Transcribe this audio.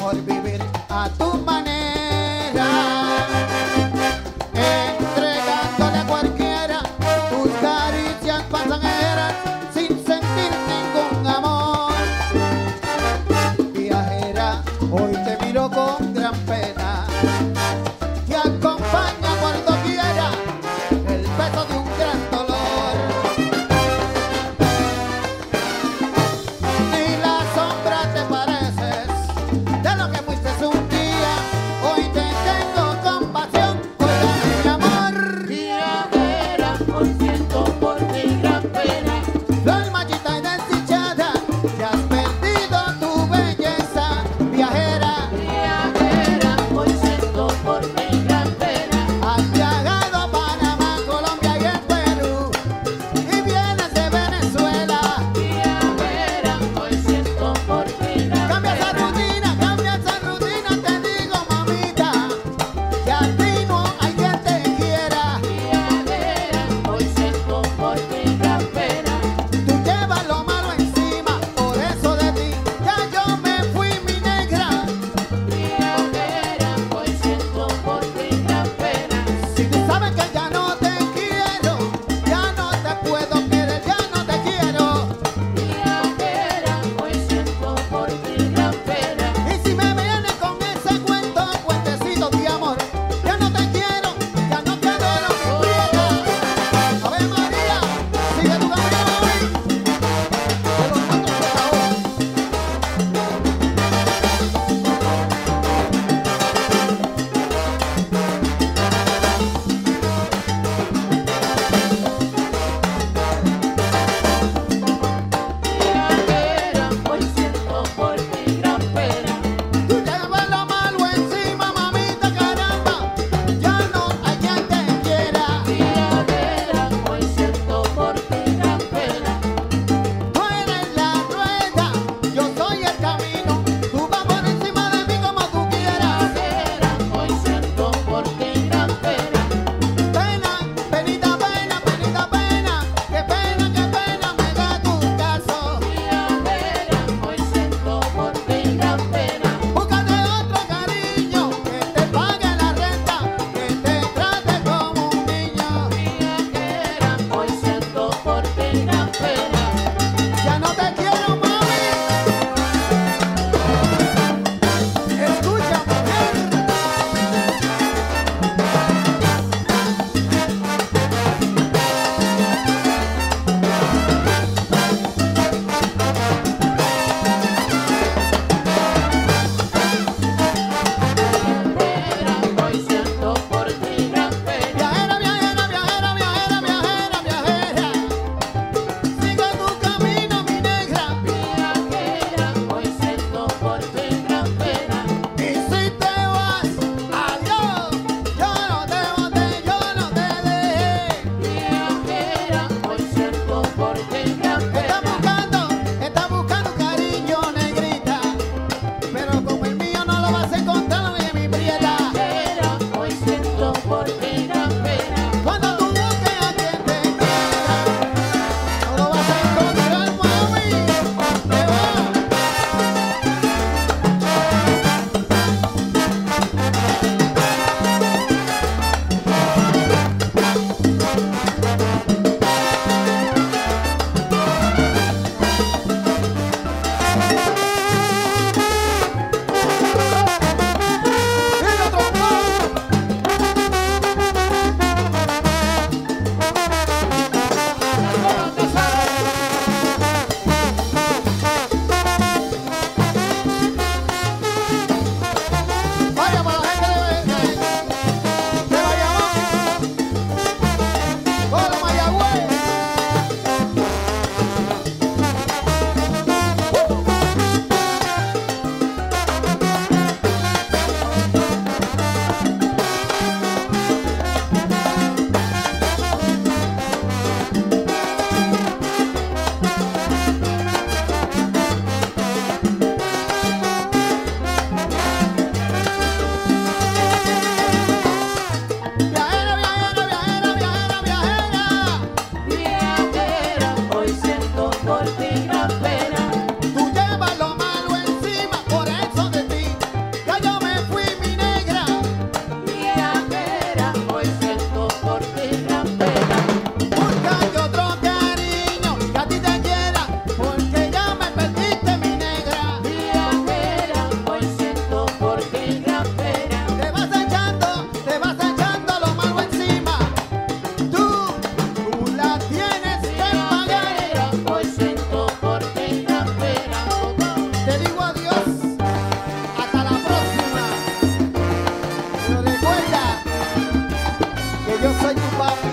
por vivir a tu manera, entregándole a cualquiera tus caricias pasajeras sin sentir ningún amor. Viajera, hoy te miro con gran pena, te acompaña por doquiera el peso de un gran dolor. Ni la sombra te pareces de lo que fuiste un día, hoy te tengo compasión, óigame mi amor. Viajera, hoy siento por ti gran pena. Flor marchita y desdichada, que has perdido tu belleza. Viajera, Viajera, yo soy tu papi.